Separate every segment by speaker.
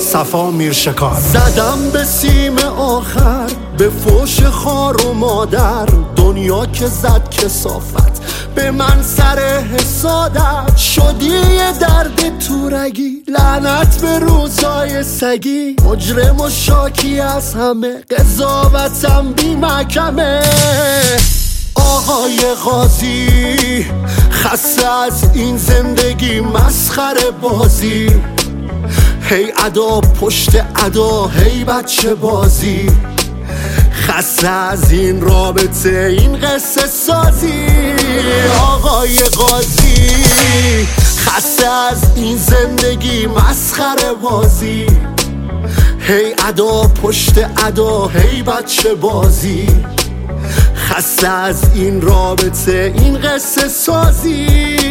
Speaker 1: صفا میرشکار.
Speaker 2: زدم به سیم آخر، به فوش خار و مادر، دنیا که زد کثافت به من سر حسادت. شدی یه درد تورگی، لعنت به روزای سگی، مجرم و شاکی از همه، قضاوتم بی محکمه. آقای قاضی خسته از این زندگی مسخره بازی، هی ادا پشت ادا، هی بچه بازی. خسته از این رابطه، این قصه سازی. آقای قاضی خسته از این زندگی مسخره بازی، هی ادا پشت ادا، هی بچه بازی. خسته از این رابطه، این قصه سازی.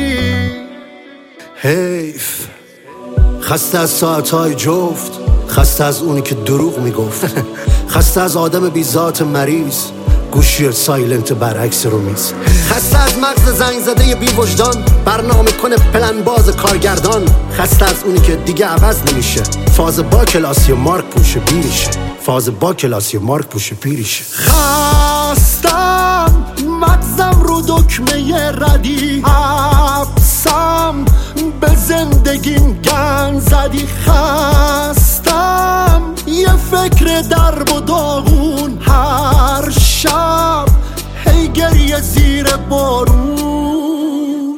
Speaker 1: حیف. خسته از ساعتهای جفت، خسته از اونی که دروغ میگفت، خسته از آدم بی ذات مریض، گوشی سایلنت برعکس رو میز. خسته از مغز زنگ زده بی وجدان، برنامه کنه پلن باز کارگردان. خسته از اونی که دیگه عوض نمیشه، فاز با کلاسی مارک پوشه پیریشه، فاز با کلاسی مارک پوشه پیریشه.
Speaker 2: خستم مغزم رو دکمه ردی، حبسم به زندگیم گن زدی. خستم یه فکر درب و داغون، هر شب هی گریه زیر بارون.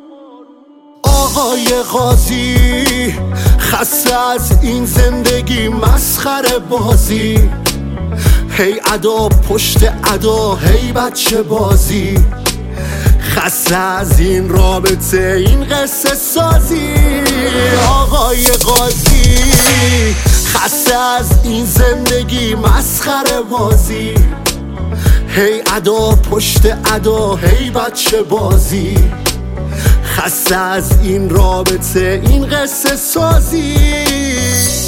Speaker 2: آقای قاضی خسته از این زندگی مسخره بازی، هی ادا پشت ادا، هی بچه بازی. خسته از این رابطه، این قصه سازی. آقای قاضی خسته از این زندگی مسخره بازی، هی ادا پشت ادا، هی بچه بازی. خسته از این رابطه، این قصه سازی.